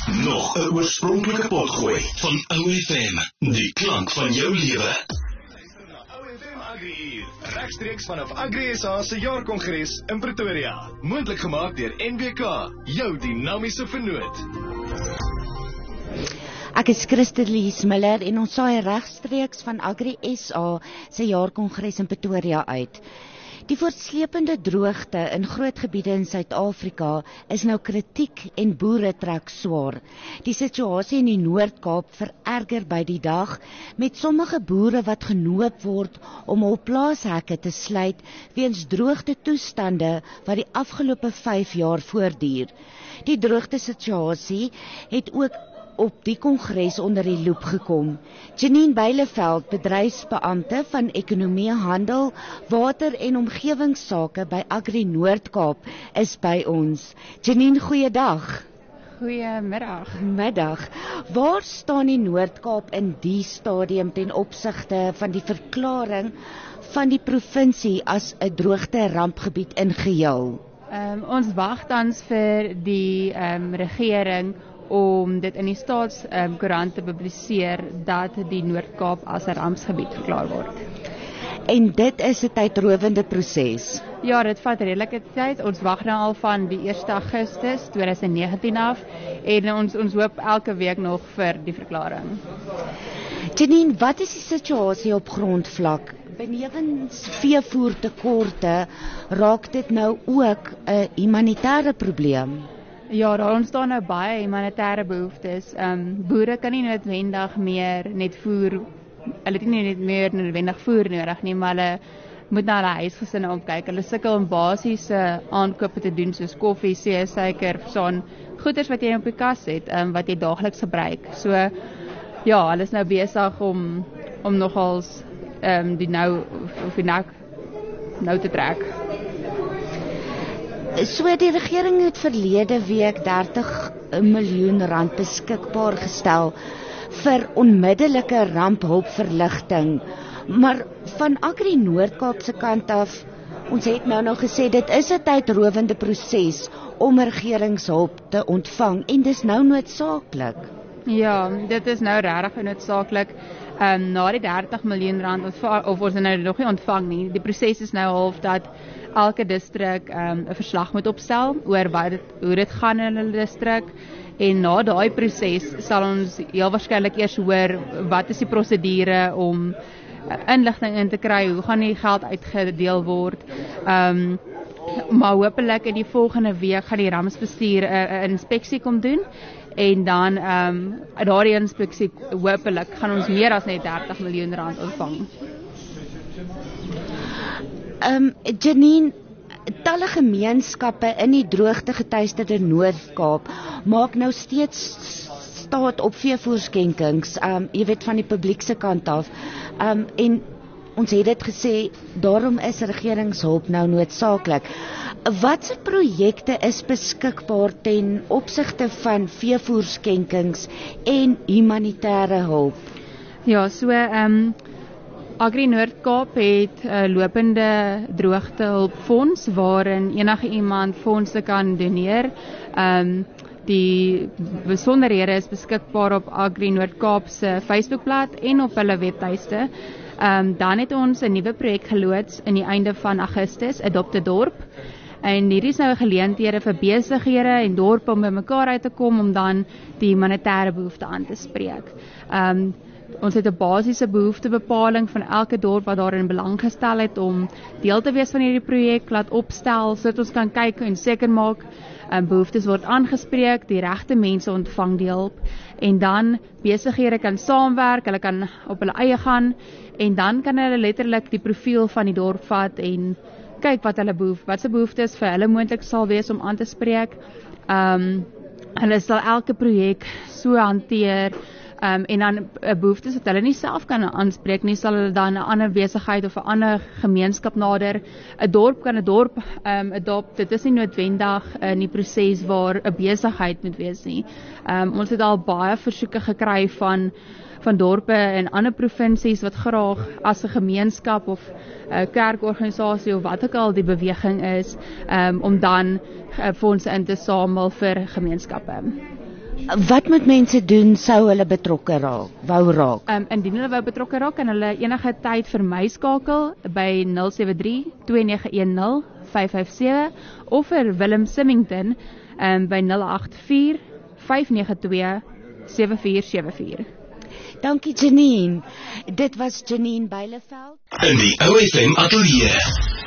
Nog 'n oorspronklike potgooi van OFM, die klank van jou lewe. OFM Agri, regstreeks vanaf Agri SA se jaarkongres in Pretoria. Moontlik gemaak deur NWK, jou dinamiese vennoot. Ek is Christelise Miller en ons saai regstreeks van Agri SA se jaarkongres in Pretoria uit. Die voortsleepende droogte in groot gebiede in Suid-Afrika is nou kritiek en boere trek swaar. Die situasie in die Noord-Kaap vererger by die dag, met sommige boere wat genoop word om hul plaashekke te sluit weens droogte toestande wat die afgelope 5 jaar voortduur. Die droogte situasie het ook op die kongres onder die loep gekom. Janine Beileveld, bedryfsbeampte van Ekonomie, Handel, Water en Omgewingsake by Agri Noord-Kaap is by ons. Janine, goeiedag. Goeiemiddag. Middag. Waar staan die Noord-Kaap in die stadium ten opsigte van die verklaring van die provinsie as 'n droogte rampgebied in geheel? Ons wag tans vir die regering om dit in die staatskoerant te publiseer dat die Noord-Kaap as 'n rampsgebied verklaar word. En dit is 'n tydrowende proses. Ja, dit vat redelike tyd. Ons wag nou al van die 1 Augustus 2019 af en ons hoop elke week nog vir die verklaring. Janine, wat is die situasie op grondvlak? Benewens veevoertekorte raak dit nou ook 'n humanitêre probleem. Ja, daar ontstaan nou baie humanitêre behoeftes. Boere kan nie noodwendig meer net voer, hulle het nie net meer noodwendig voer nodig nie, maar hulle moet na hulle huisgesinne omkyk. Hulle sukkel om basiese aankope te doen soos koffie, suiker, son, goeders wat jy op die kas het, wat jy daagliks gebruik. So ja, hulle is nou besig om nogals die nek nou te trek. So die regering het verlede week 30 miljoen rand beskikbaar gestel vir onmiddellike rampehulpverligting. Maar van Agri Noord-Kaap se kant af, ons het nou gesê dit is 'n tydrowende proses om regeringshulp te ontvang en dis nou noodsaaklik. Ja, dit is nou regtig noodsaaklik. Na die 30 miljoen rand of ons nou nog nie ontvang nie. Die proses is nou half dat elke distrik 'n verslag moet opstel oor hoe dit gaan in hulle distrik. En na daai proses sal ons heel waarskynlik eers hoor wat is die prosedure om inligting in te kry, hoe gaan die geld uitgedeel word. Maar hopelik in die volgende week gaan die rampsbestuur 'n inspeksie kom doen. En dan daardie inspeksie hopelik gaan ons meer as net 30 miljoen rand ontvang. Janine, talle gemeenskappe in die droogtegetuisterde Noord-Kaap maak nou steeds staat op veevoerskenkings, jy weet van die publiek se kant af. En ons het dit gesê, daarom is regeringshulp nou noodsaaklik. Watse projekte is beskikbaar ten opsigte van veevoerskenkings en humanitêre hulp? Ja, so Agri Noord-Kaap het 'n lopende droogtehulpfonds waarin enige iemand fondse kan doneer. Die besonderhede is beskikbaar op Agri Noord-Kaap se Facebookblad en op hulle webtuiste. Dan het ons 'n nuwe projek geloods in die einde van Augustus, Adopt 'n Dorp. En hierdie is nou geleenthede vir besighede en dorpe om bymekaar uit te kom om dan die humanitêre behoefte aan te spreek. Ons het 'n basiese behoeftebepaling van elke dorp wat daarin belang gestel het om deel te wees van hierdie projek, laat opstel sodat ons kan kyk en seker maak behoeftes word aangespreek, die regte mense ontvang die hulp en dan besighede kan saamwerk, hulle kan op hulle eie gaan en dan kan hulle letterlik die profiel van die dorp vat en kyk wat se behoeftes vir hulle moontlik sal wees om aan te spreek. Hulle sal elke projek so hanteer en dan behoeftes wat hulle nie self kan aanspreek nie, sal hulle dan 'n ander besigheid of 'n ander gemeenskap nader. 'n Dorp kan 'n dorp adopt. Dit is nie noodwendig in die proses waar 'n besigheid moet wees nie. Ons het al baie versoeke gekry van dorpe in ander provinsies wat graag as 'n gemeenskap of 'n kerkorganisasie of wat ook al die beweging is, om dan fondse in te samel vir gemeenskappe. Wat moet mense doen sou hulle betrokke wou raak? Indien hulle wou betrokke raak, kan hulle enige tyd vir my skakel by 073-2910-557 of vir Willem Symington by 084-592-7474. Dankie Janine. Dit was Janine Beileveld In die OFM ateljee.